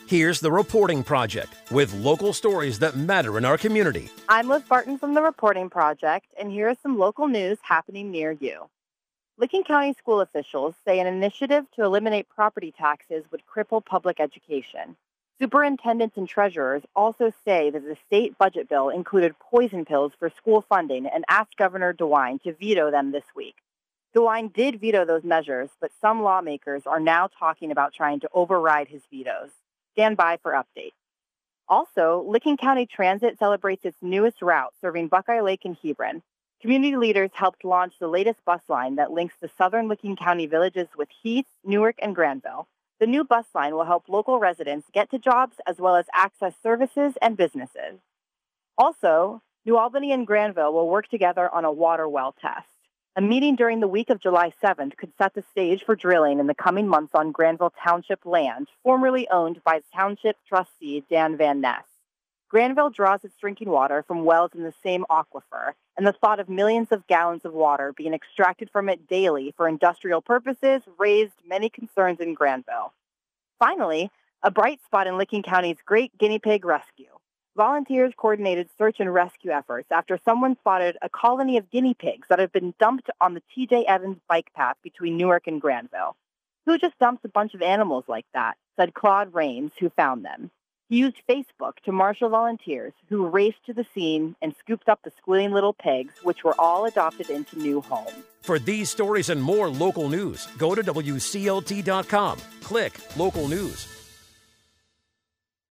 Here's The Reporting Project with local stories that matter in our community. I'm Liz Barton from The Reporting Project, and here is some local news happening near you. Licking County school officials say an initiative to eliminate property taxes would cripple public education. Superintendents and treasurers also say that the state budget bill included poison pills for school funding and asked Governor DeWine to veto them this week. DeWine did veto those measures, but some lawmakers are now talking about trying to override his vetoes. Stand by for updates. Also, Licking County Transit celebrates its newest route serving Buckeye Lake and Hebron. Community leaders helped launch the latest bus line that links the southern Licking County villages with Heath, Newark, and Granville. The new bus line will help local residents get to jobs as well as access services and businesses. Also, New Albany and Granville will work together on a water well test. A meeting during the week of July 7th could set the stage for drilling in the coming months on Granville Township land, formerly owned by Township trustee Dan Van Ness. Granville draws its drinking water from wells in the same aquifer, and the thought of millions of gallons of water being extracted from it daily for industrial purposes raised many concerns in Granville. Finally, a bright spot in Licking County's Great Guinea Pig Rescue. Volunteers coordinated search and rescue efforts after someone spotted a colony of guinea pigs that had been dumped on the T.J. Evans bike path between Newark and Granville. Who just dumps a bunch of animals like that? Said Claude Rains, who found them. He used Facebook to marshal volunteers who raced to the scene and scooped up the squealing little pigs, which were all adopted into new homes. For these stories and more local news, go to WCLT.com. Click Local News.